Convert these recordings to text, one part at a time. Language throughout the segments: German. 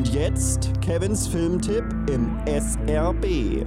jetzt Kevins Filmtipp im SRB.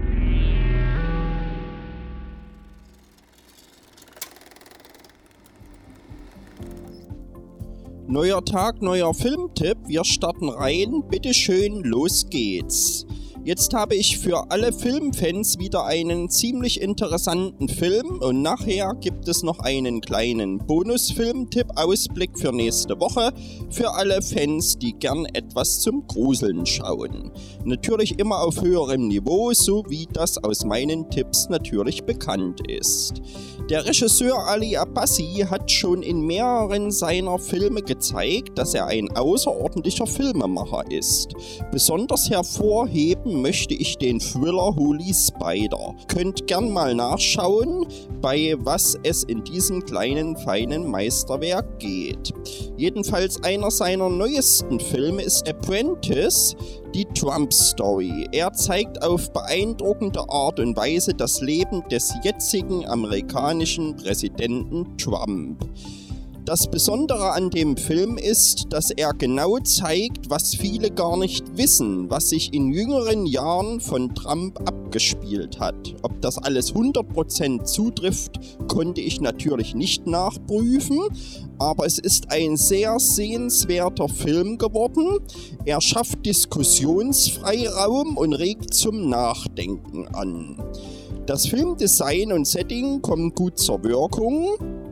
Neuer Tag, neuer Filmtipp. Wir starten rein. Bitteschön, los geht's. Jetzt habe ich für alle Filmfans wieder einen ziemlich interessanten Film und nachher gibt es noch einen kleinen Bonusfilmtipp-Ausblick für nächste Woche für alle Fans, die gern etwas zum Gruseln schauen. Natürlich immer auf höherem Niveau, so wie das aus meinen Tipps natürlich bekannt ist. Der Regisseur Ali Abbasi hat schon in mehreren seiner Filme gezeigt, dass er ein außerordentlicher Filmemacher ist. Besonders hervorheben möchte ich den Thriller Holy Spider. Könnt gern mal nachschauen, bei was es in diesem kleinen, feinen Meisterwerk geht. Jedenfalls einer seiner neuesten Filme ist Apprentice, die Trump-Story. Er zeigt auf beeindruckende Art und Weise das Leben des jetzigen amerikanischen Präsidenten Trump. Das Besondere an dem Film ist, dass er genau zeigt, was viele gar nicht wissen, was sich in jüngeren Jahren von Trump abgespielt hat. Ob das alles 100% zutrifft, konnte ich natürlich nicht nachprüfen, aber es ist ein sehr sehenswerter Film geworden. Er schafft Diskussionsfreiraum und regt zum Nachdenken an. Das Filmdesign und Setting kommen gut zur Wirkung.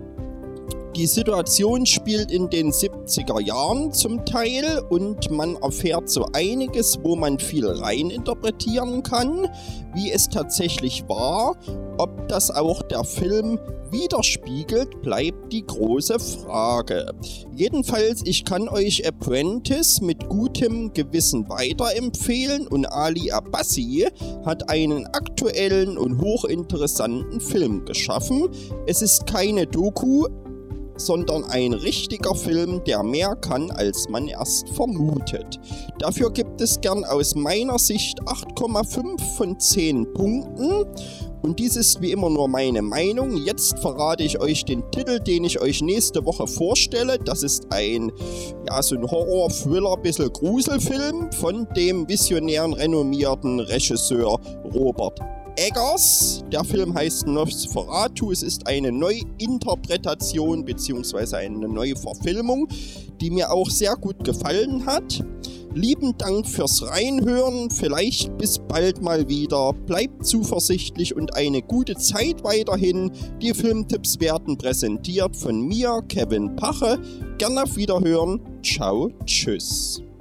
Die Situation spielt in den 70er Jahren zum Teil und man erfährt so einiges, wo man viel reininterpretieren kann, wie es tatsächlich war. Ob das auch der Film widerspiegelt, bleibt die große Frage. Jedenfalls, ich kann euch Apprentice mit gutem Gewissen weiterempfehlen und Ali Abbasi hat einen aktuellen und hochinteressanten Film geschaffen. Es ist keine Doku, sondern ein richtiger Film, der mehr kann, als man erst vermutet. Dafür gibt es gern aus meiner Sicht 8,5 von 10 Punkten. Und dies ist wie immer nur meine Meinung. Jetzt verrate ich euch den Titel, den ich euch nächste Woche vorstelle. Das ist so ein Horror-Thriller, bisschen Gruselfilm von dem visionären, renommierten Regisseur Robert Eggers. Der Film heißt Nosferatu. Es ist eine Neuinterpretation bzw. eine neue Verfilmung, die mir auch sehr gut gefallen hat. Lieben Dank fürs Reinhören. Vielleicht bis bald mal wieder. Bleibt zuversichtlich und eine gute Zeit weiterhin. Die Filmtipps werden präsentiert von mir, Kevin Pache. Gerne auf Wiederhören. Ciao, tschüss.